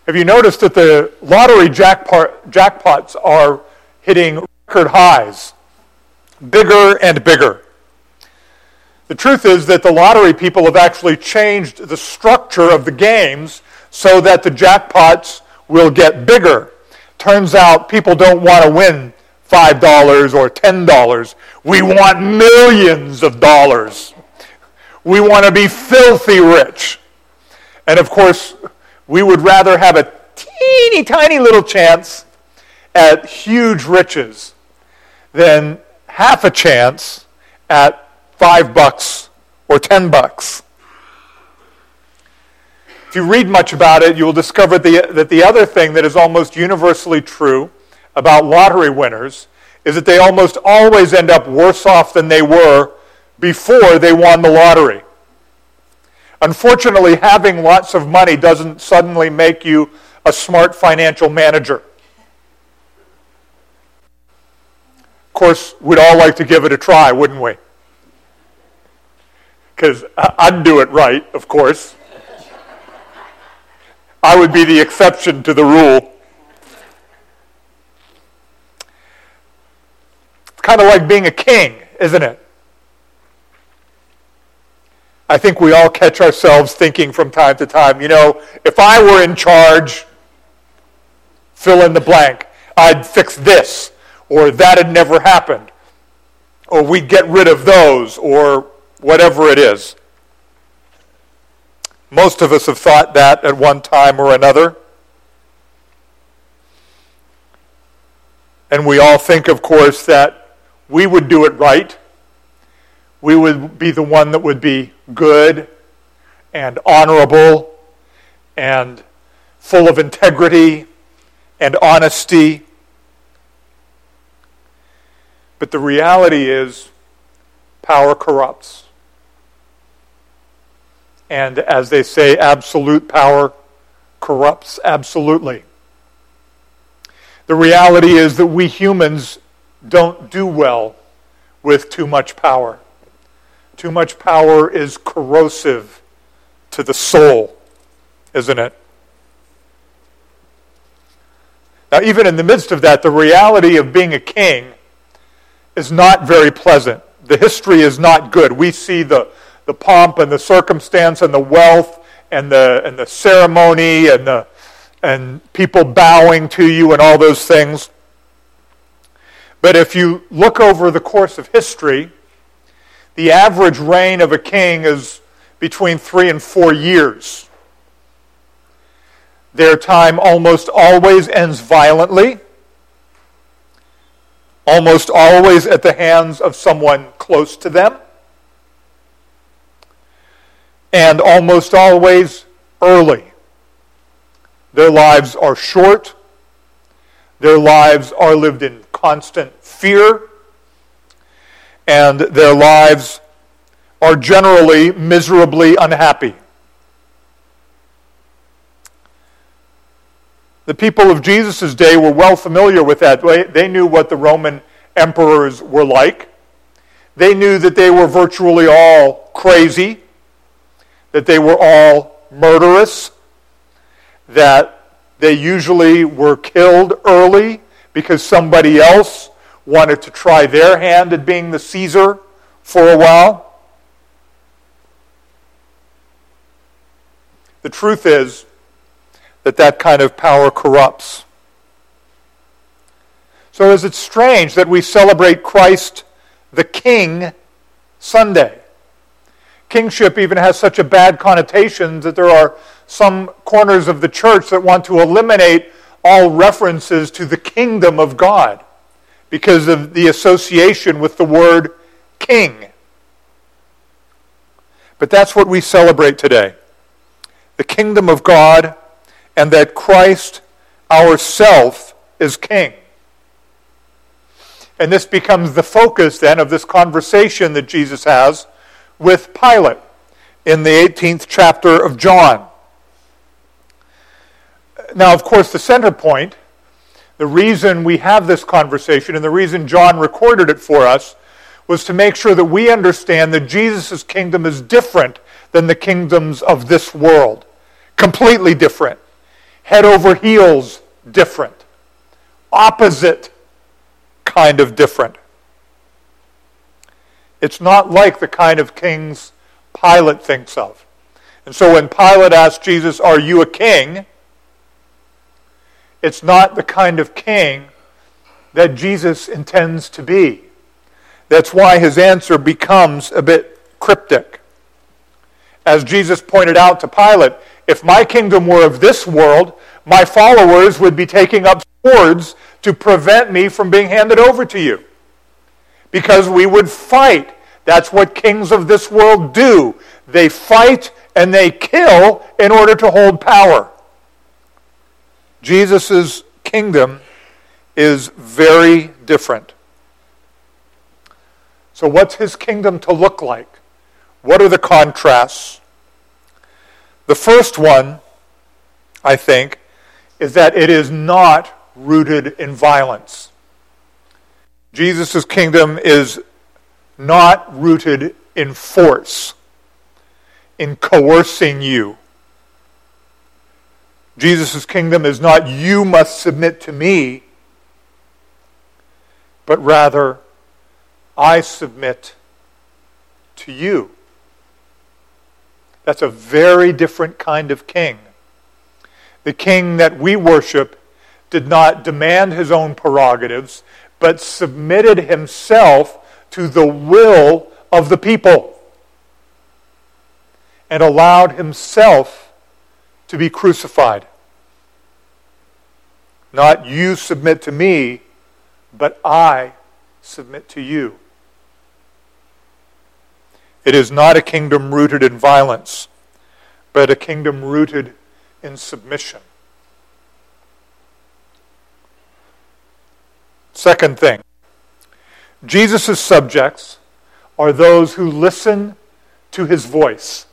Have you noticed that the lottery jackpots are hitting record highs? Bigger and bigger. The truth is that the lottery people have actually changed the structure of the games so that the jackpots will get bigger. Turns out people don't want to win $5 or $10. We want millions of dollars. We want to be filthy rich. And of course, we would rather have a teeny tiny little chance at huge riches than half a chance at $5 or $10. If you read much about it, you will discover that the other thing that is almost universally true about lottery winners is that they almost always end up worse off than they were before they won the lottery. Unfortunately, having lots of money doesn't suddenly make you a smart financial manager. Of course, we'd all like to give it a try, wouldn't we? Because I'd do it right, of course. I would be the exception to the rule. It's kind of like being a king, isn't it? I think we all catch ourselves thinking from time to time, if I were in charge, fill in the blank, I'd fix this, or that had never happened, or we'd get rid of those, or whatever it is. Most of us have thought that at one time or another. And we all think, of course, that we would do it right. We would be the one that would be good and honorable and full of integrity and honesty. But the reality is, power corrupts. And as they say, absolute power corrupts absolutely. The reality is that we humans don't do well with too much power. Too much power is corrosive to the soul, isn't it? Now, even in the midst of that, the reality of being a king is not very pleasant. The history is not good. We see the pomp and the circumstance and the wealth and the ceremony and people bowing to you and all those things. But if you look over the course of history, the average reign of a king is between 3 and 4 years. Their time almost always ends violently, almost always at the hands of someone close to them, and almost always early. Their lives are short. Their lives are lived in constant fear. And their lives are generally miserably unhappy. The people of Jesus' day were well familiar with that. They knew what the Roman emperors were like. They knew that they were virtually all crazy, that they were all murderous, that they usually were killed early because somebody else wanted to try their hand at being the Caesar for a while. The truth is that kind of power corrupts. So is it strange that we celebrate Christ the King Sunday? Kingship even has such a bad connotation that there are some corners of the church that want to eliminate all references to the kingdom of God because of the association with the word king. But that's what we celebrate today. The kingdom of God, and that Christ ourself is king. And this becomes the focus then of this conversation that Jesus has with Pilate in the 18th chapter of John. Now, of course, the center point, the reason we have this conversation and the reason John recorded it for us was to make sure that we understand that Jesus' kingdom is different than the kingdoms of this world. Completely different. head over heels different, opposite kind of different. It's not like the kind of kings Pilate thinks of. And so when Pilate asked Jesus, "Are you a king?" it's not the kind of king that Jesus intends to be. That's why his answer becomes a bit cryptic. As Jesus pointed out to Pilate, if my kingdom were of this world, my followers would be taking up swords to prevent me from being handed over to you. Because we would fight. That's what kings of this world do. They fight and they kill in order to hold power. Jesus' kingdom is very different. So what's his kingdom to look like? What are the contrasts? The first one, I think, is that it is not rooted in violence. Jesus' kingdom is not rooted in force, in coercing you. Jesus' kingdom is not "you must submit to me," but rather, "I submit to you." That's a very different kind of king. The king that we worship did not demand his own prerogatives, but submitted himself to the will of the people and allowed himself to be crucified. Not "you submit to me," but "I submit to you." It is not a kingdom rooted in violence, but a kingdom rooted in submission. Second thing, Jesus' subjects are those who listen to his voice.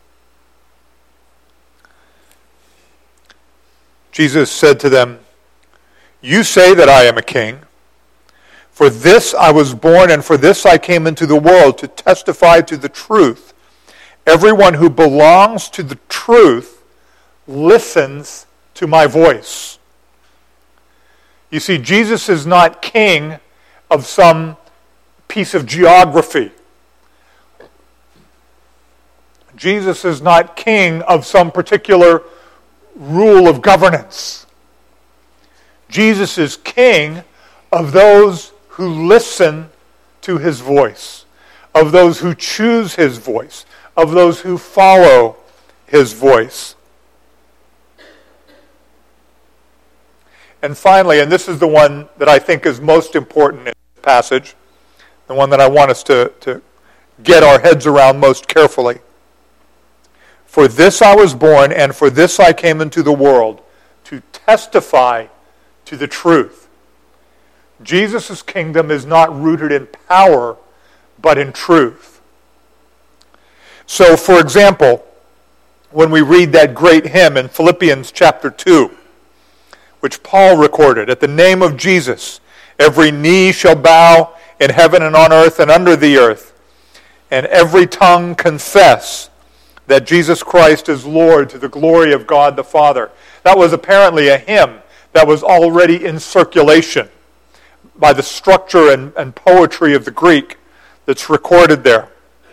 Jesus said to them, "You say that I am a king. For this I was born, and for this I came into the world, to testify to the truth. Everyone who belongs to the truth listens to my voice." You see, Jesus is not king of some piece of geography. Jesus is not king of some particular rule of governance. Jesus is king of those who listen to his voice, of those who choose his voice, of those who follow his voice. And finally, and this is the one that I think is most important in this passage, the one that I want us to get our heads around most carefully. For this I was born, and for this I came into the world, to testify to the truth. Jesus' kingdom is not rooted in power, but in truth. So, for example, when we read that great hymn in Philippians chapter 2, which Paul recorded, "At the name of Jesus, every knee shall bow in heaven and on earth and under the earth, and every tongue confess that Jesus Christ is Lord to the glory of God the Father." That was apparently a hymn that was already in circulation by the structure and poetry of the Greek that's recorded there.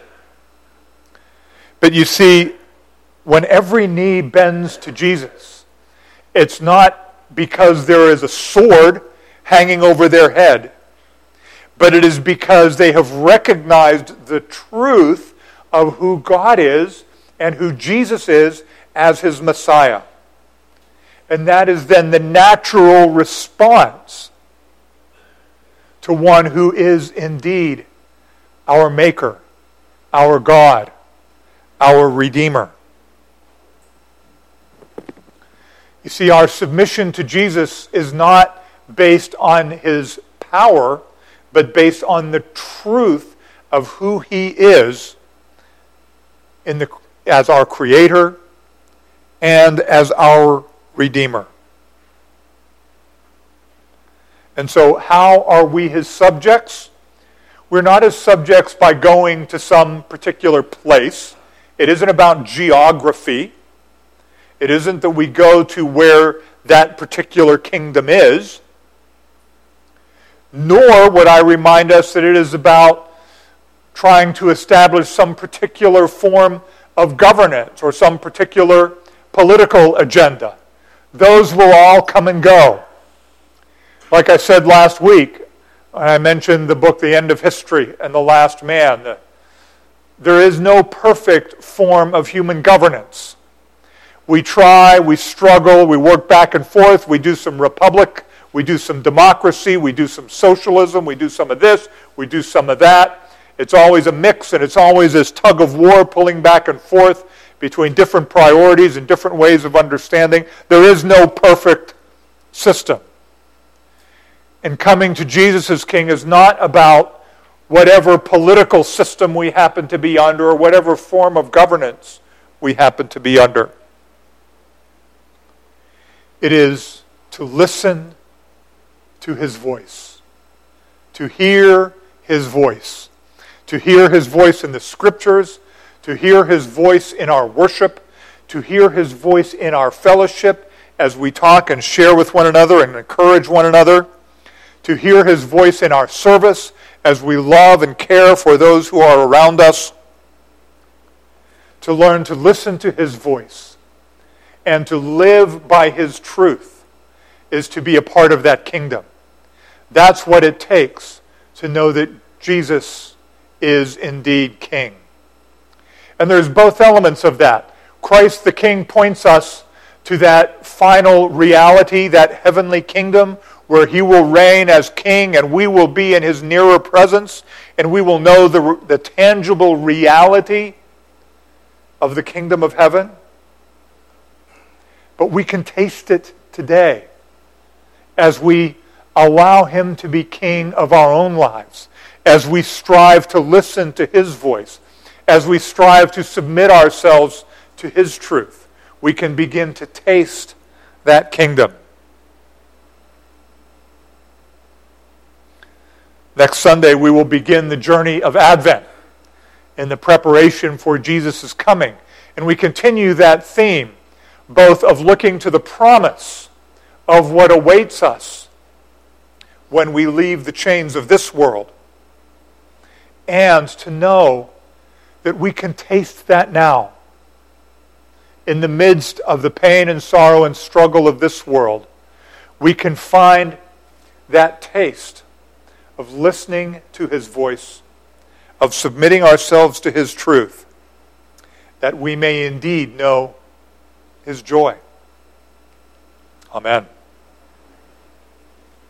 But you see, when every knee bends to Jesus, it's not because there is a sword hanging over their head, but it is because they have recognized the truth of who God is and who Jesus is as his Messiah. And that is then the natural response to one who is indeed our Maker, our God, our Redeemer. You see, our submission to Jesus is not based on his power, but based on the truth of who he is as our Creator and as our Redeemer. And so how are we his subjects? We're not his subjects by going to some particular place. It isn't about geography. It isn't that we go to where that particular kingdom is, nor would I remind us that it is about trying to establish some particular form of governance or some particular political agenda. Those will all come and go. Like I said last week, I mentioned the book, The End of History and The Last Man. There is no perfect form of human governance. We try, we struggle, we work back and forth, we do some republic, we do some democracy, we do some socialism, we do some of this, we do some of that. It's always a mix, and it's always this tug of war pulling back and forth between different priorities and different ways of understanding. There is no perfect system. And coming to Jesus as King is not about whatever political system we happen to be under or whatever form of governance we happen to be under. It is to listen to his voice, to hear his voice, to hear his voice in the Scriptures, to hear his voice in our worship, to hear his voice in our fellowship as we talk and share with one another and encourage one another, to hear his voice in our service as we love and care for those who are around us, to learn to listen to his voice and to live by his truth is to be a part of that kingdom. That's what it takes to know that Jesus is indeed King. And there's both elements of that. Christ the King points us to that final reality, that heavenly kingdom, where he will reign as King and we will be in his nearer presence and we will know the tangible reality of the kingdom of heaven. But we can taste it today as we allow him to be King of our own lives, as we strive to listen to his voice, as we strive to submit ourselves to his truth. We can begin to taste that kingdom. Next Sunday, we will begin the journey of Advent in the preparation for Jesus' coming. And we continue that theme, both of looking to the promise of what awaits us when we leave the chains of this world, and to know that we can taste that now. In the midst of the pain and sorrow and struggle of this world, we can find that taste of listening to his voice, of submitting ourselves to his truth, that we may indeed know his joy. Amen.